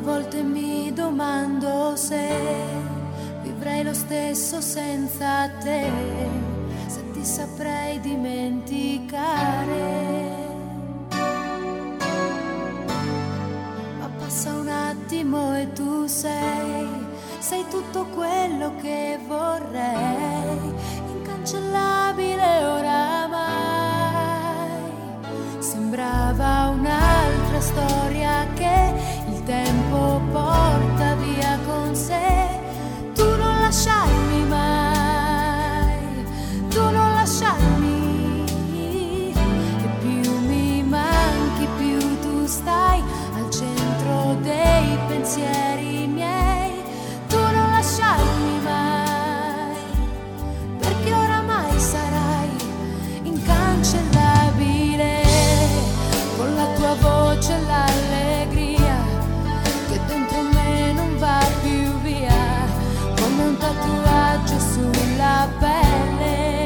volte mi domando se vivrei lo stesso senza te, se ti saprei dimenticare. Ma passa un attimo e tu sei, sei tutto quello che vorrei, incancellabile oramai. Sembrava un'altra storia che il tempo porta via con sé. Tu non lasciarmi mai, tu non lasciarmi, e più mi manchi più tu stai al centro dei pensieri miei. Tu non lasciarmi mai, perché oramai sarai incancellabile, con la tua voce e l'allegria che dentro me non va più via, come un tatuaggio sulla pelle.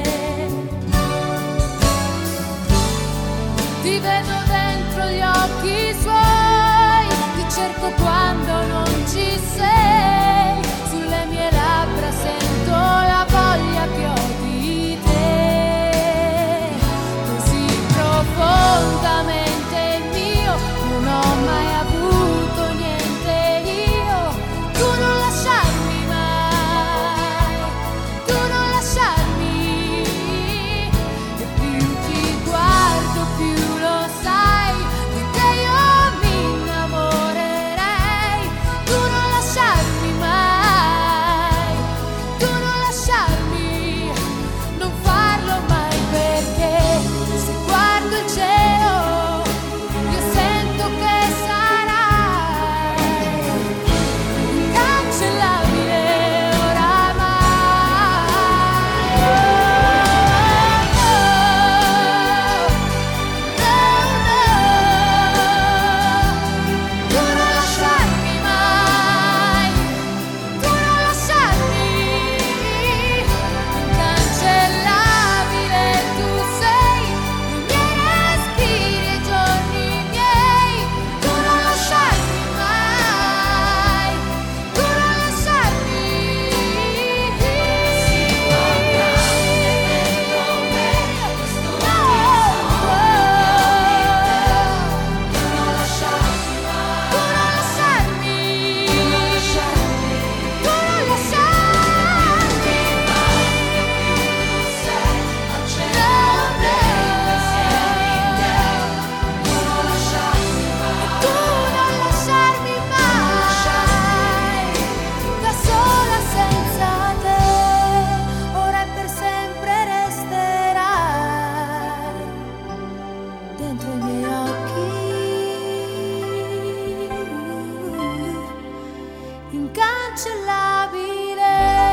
Ti vedo dentro gli occhi suoi, ti cerco quando non ci sei, sulle mie labbra sento la voglia che ho di te, così profondamente mio, non ho mai avuto niente io. Tu non lasciarmi mai, tu non lasciarmi, e più ti guardo più lo sai, di te io mi innamorerei. Tu non lasciarmi mai, tu non lasciarmi, non farlo mai, perché se guardo il cielo io sento che sarai incancellabile oramai. Oh, oh, no, no. Tu non lasciarmi mai, tu non lasciarmi, incancellabile tu sei, i miei respiri e i giorni miei. Tu non lasciarmi mai, tu non lasciarmi. Da sola senza te, ora e per sempre resterai dentro i miei occhi, incancellabile.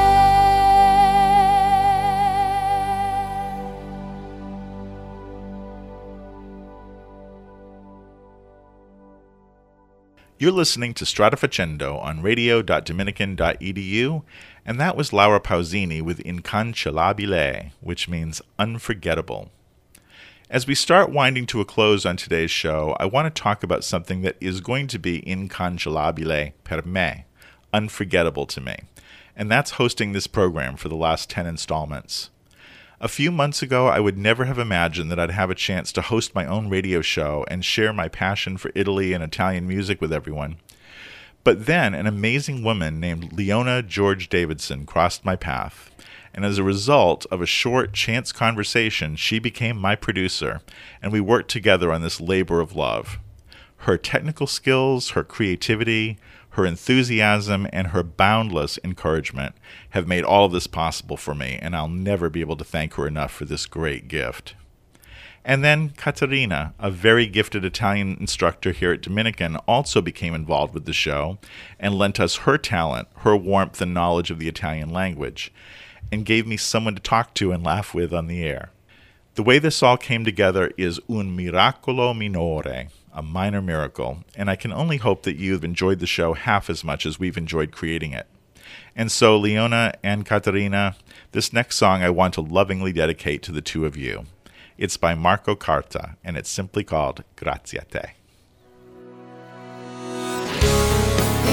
You're listening to Stradafacendo on radio dot dominican dot e d u, and that was Laura Pausini with Incancellabile, which means unforgettable. As we start winding to a close on today's show, I want to talk about something that is going to be incancellabile per me, unforgettable to me, and that's hosting this program for the last ten installments. A few months ago, I would never have imagined that I'd have a chance to host my own radio show and share my passion for Italy and Italian music with everyone. But then an amazing woman named Leona George Davidson crossed my path, and as a result of a short chance conversation, she became my producer, and we worked together on this labor of love. Her technical skills, her creativity, her enthusiasm, and her boundless encouragement have made all of this possible for me, and I'll never be able to thank her enough for this great gift. And then Caterina, a very gifted Italian instructor here at Dominican, also became involved with the show and lent us her talent, her warmth and knowledge of the Italian language, and gave me someone to talk to and laugh with on the air. The way this all came together is un miracolo minore, a minor miracle, and I can only hope that you've enjoyed the show half as much as we've enjoyed creating it. And so, Leona and Caterina, this next song I want to lovingly dedicate to the two of you. It's by Marco Carta, and it's simply called Grazie a te.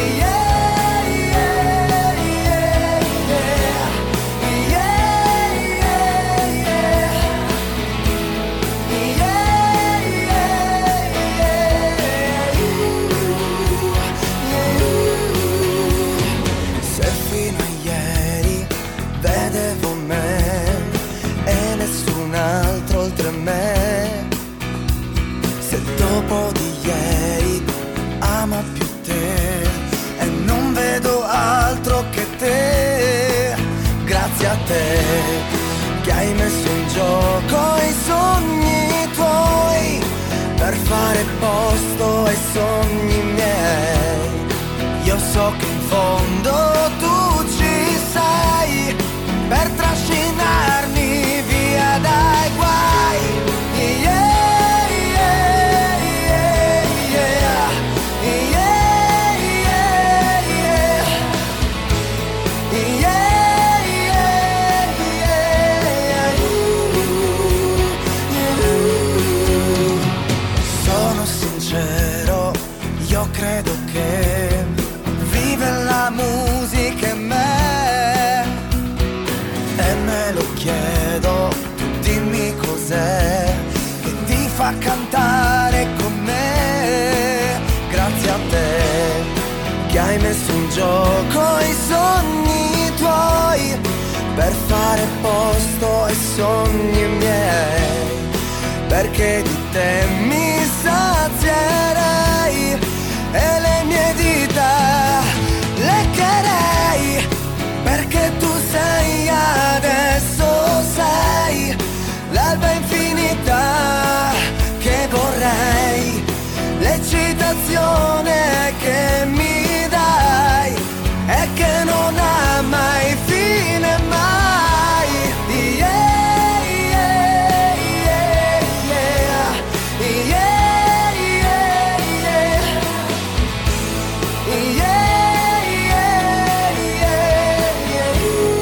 te che hai messo in gioco i sogni tuoi per fare posto ai sogni miei. Io so che in fondo tu ci sei per trascinarmi via dai guai. Yeah, yeah, yeah, yeah. Yeah, yeah, yeah. Yeah, yeah, yeah. Sono sincero, io credo che vive la musica in me e me lo chiedo, dimmi cos'è che ti fa cantare con me. Grazie a te che hai messo in gioco i sogni tuoi per fare posto ai sogni miei, perché di te mi sazierei e le mie dita leccherei, perché tu sei adesso, sei l'alba infinita che vorrei, l'eccitazione che mi dai e che non ha mai fine mai. Yeah, yeah, yeah, yeah. Yeah, yeah, yeah. Yeah, yeah, yeah,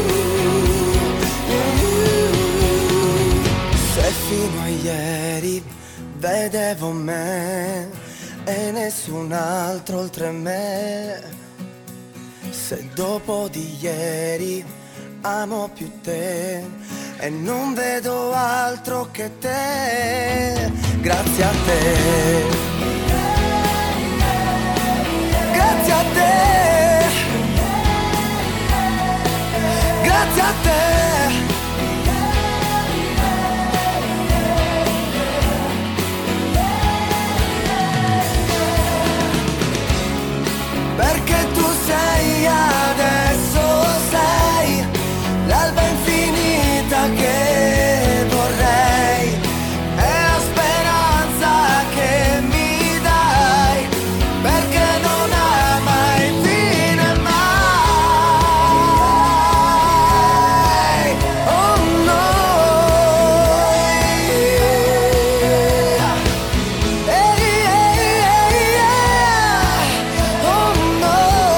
yeah. Se fino a ieri vedevo me e nessun altro oltre me, se dopo di ieri amo più te e non vedo altro che te, grazie a te, grazie a te, grazie a te. Perché tu sei adesso, sei l'alba infinita che vorrei, è la speranza che mi dai, perché non ha mai fine mai. Oh no. Hey, hey, hey, yeah. Oh no.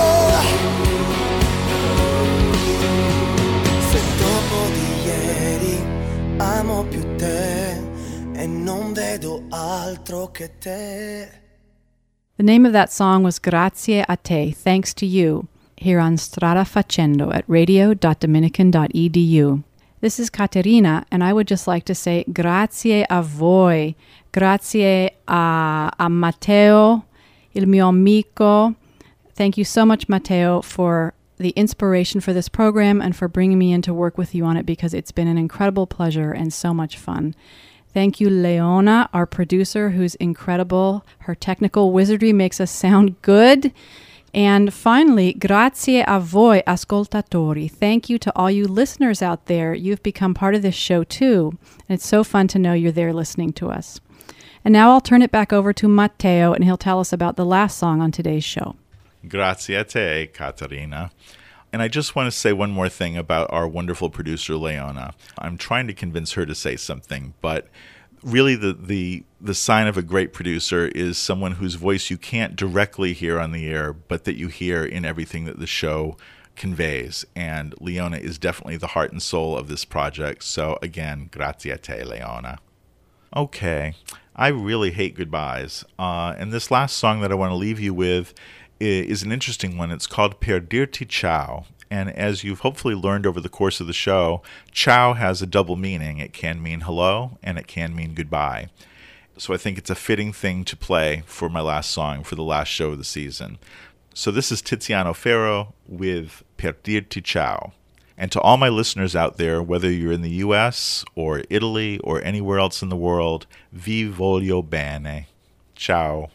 Se dopo di ieri amo più te e non vedo altro che te. The name of that song was Grazie a te, thanks to you, here on Strada Facendo at radio dot dominican dot e d u. This is Caterina, and I would just like to say grazie a voi, grazie a, a Matteo, il mio amico. Thank you so much, Matteo, for the inspiration for this program and for bringing me in to work with you on it, because it's been an incredible pleasure and so much fun. Thank you, Leona, our producer, who's incredible. Her technical wizardry makes us sound good. And finally, grazie a voi, ascoltatori. Thank you to all you listeners out there. You've become part of this show, too. And it's so fun to know you're there listening to us. And now I'll turn it back over to Matteo, and he'll tell us about the last song on today's show. Grazie a te, Caterina. And I just want to say one more thing about our wonderful producer, Leona. I'm trying to convince her to say something, but really the, the, the sign of a great producer is someone whose voice you can't directly hear on the air, but that you hear in everything that the show conveys. And Leona is definitely the heart and soul of this project. So again, grazie a te, Leona. Okay, I really hate goodbyes. Uh, and this last song that I want to leave you with is an interesting one. It's called Per dirti ciao. And as you've hopefully learned over the course of the show, ciao has a double meaning. It can mean hello and it can mean goodbye. So I think it's a fitting thing to play for my last song, for the last show of the season. So this is Tiziano Ferro with Per dirti ciao. And to all my listeners out there, whether you're in the U S or Italy or anywhere else in the world, vi voglio bene. Ciao.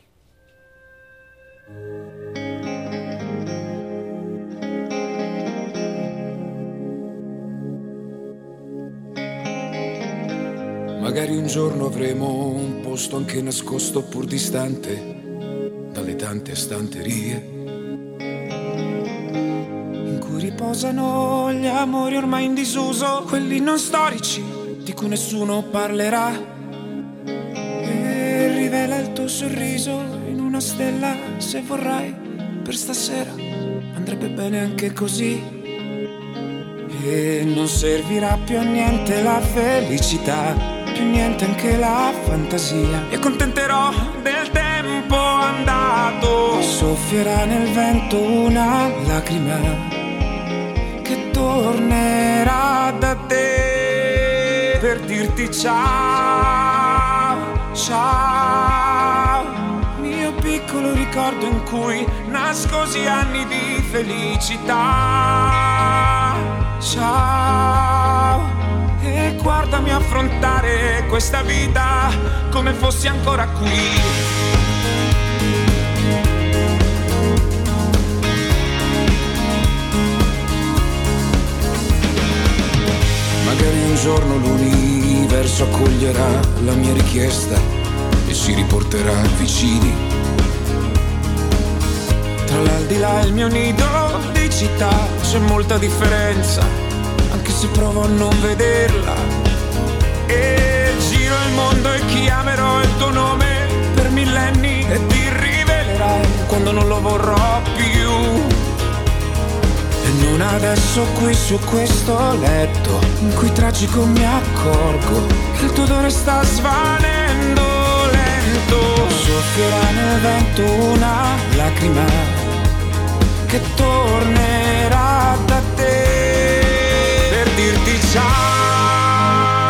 Magari un giorno avremo un posto anche nascosto pur distante dalle tante stanterie in cui riposano gli amori ormai in disuso, quelli non storici di cui nessuno parlerà, e rivela il tuo sorriso in una stella se vorrai per stasera, andrebbe bene anche così. E non servirà più a niente la felicità, più niente anche la fantasia. Mi accontenterò del tempo andato, soffierà nel vento una lacrima che tornerà da te per dirti ciao, ciao. Mio piccolo ricordo in cui nascosi anni di felicità. Ciao, e guardami affrontare questa vita come fossi ancora qui. Magari un giorno l'universo accoglierà la mia richiesta e ci riporterà vicini. Tra l'aldilà e il mio nido di città c'è molta differenza, anche se provo a non vederla. E giro il mondo e chiamerò il tuo nome per millenni e ti rivelerai quando non lo vorrò più. E non adesso qui su questo letto in cui tragico mi accorgo che il tuo odore sta svanendo lento. Soffierà nel vento una lacrima che tornerà da te per dirti ciao,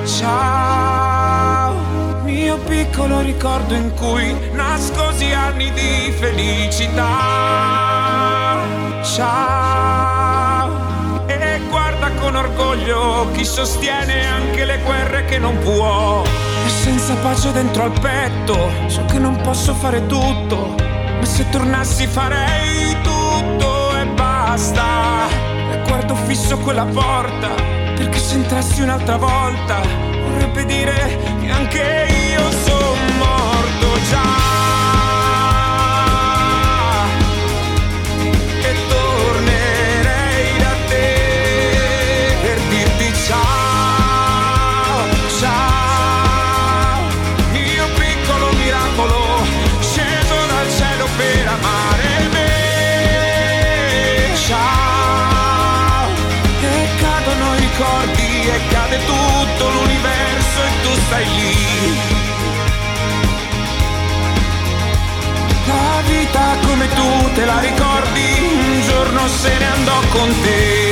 ciao. Mio piccolo ricordo in cui nascosi anni di felicità. Ciao, e guarda con orgoglio chi sostiene anche le guerre che non può. E senza pace dentro al petto so che non posso fare tutto, ma se tornassi farei tutto e basta. E guardo fisso quella porta, perché se entrassi un'altra volta vorrebbe dire che anche io son morto già. E tornerei da te per dirti ciao, ciao. Mio piccolo miracolo sceso dal cielo per amare me. Ciao. E cadono i ricordi e cade tutto l'universo e tu stai lì. La vita come tu te la ricordi, un giorno se ne andò con te.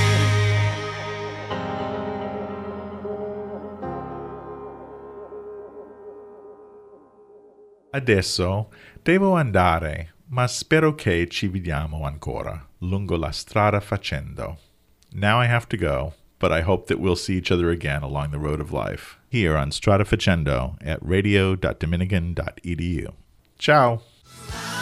Adesso devo andare, ma spero che ci vediamo ancora lungo la strada facendo. Now I have to go, but I hope that we'll see each other again along the road of life, here on Strada Facendo at radio dot dominican dot e d u. Ciao!